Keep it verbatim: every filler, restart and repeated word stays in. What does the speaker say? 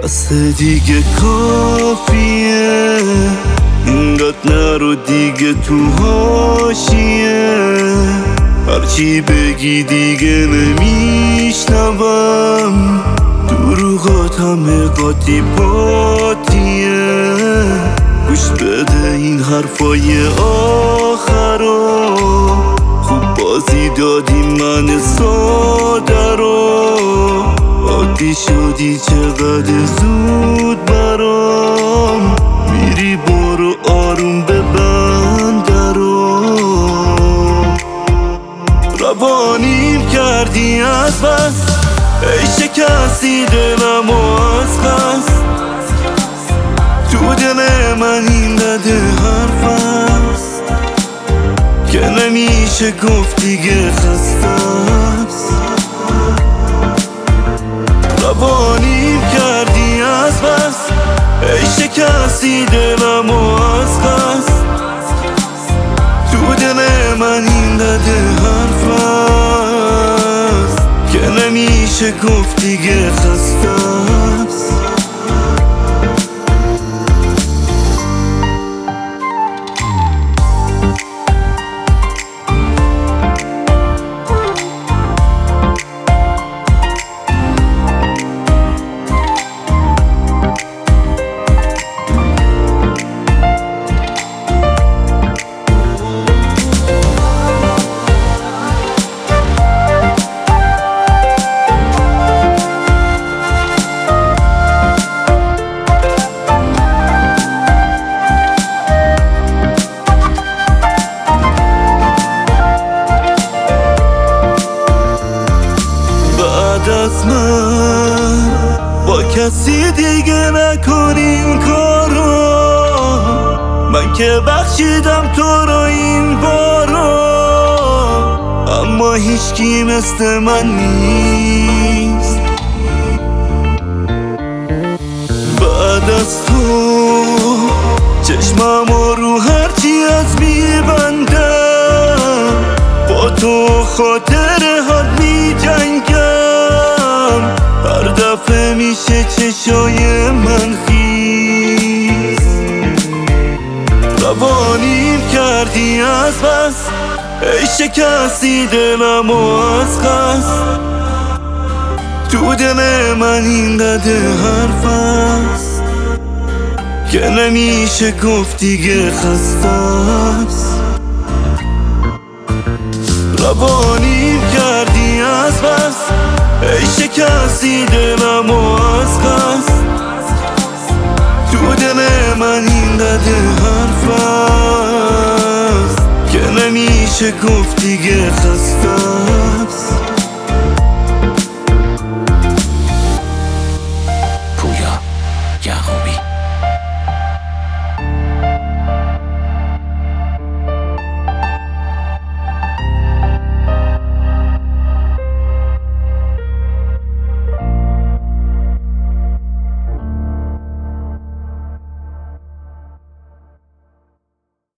بس دیگه کافیه، اینقدر نرو دیگه تو حاشیه. هرچی بگی دیگه نمیشنوم، دروغات همه قاطی پاتیه. گوش بده این حرفای آخرا، خوب بازی دادی من ساده رو. عادی شدی چقدر زود برام، میری برو آروم ببند درو. روانیم کردی از بس، ای شکستی دلم از قصد. تو دل من این دده حرف است که نمیشه گفت دیگه خسته است. روانیم کردی از بس، ای شکستی دلم از قصد. تو دل من این دده حرف است که نمیشه گفت دیگه خسته است. از من با کسی دیگه نکنین کارو، من که بخشیدم تو رو این بارو. اما هیچکی مثل من نیست بعد از تو. چشمم رو هرچی از میبندم، با تو خاطر حال میجنگم. هر دفعه میشه چشای من خیز. روانیم کردی از بس، ای شکستی دلم از قصد. تو دل من این قدر حرف است که نمیشه گفت دیگه خسته است. روانیم کردی از بس، ای شکستی دلم از قصد. تو دل من این قدر حرف است که نمیشه گفت دیگه خسته است.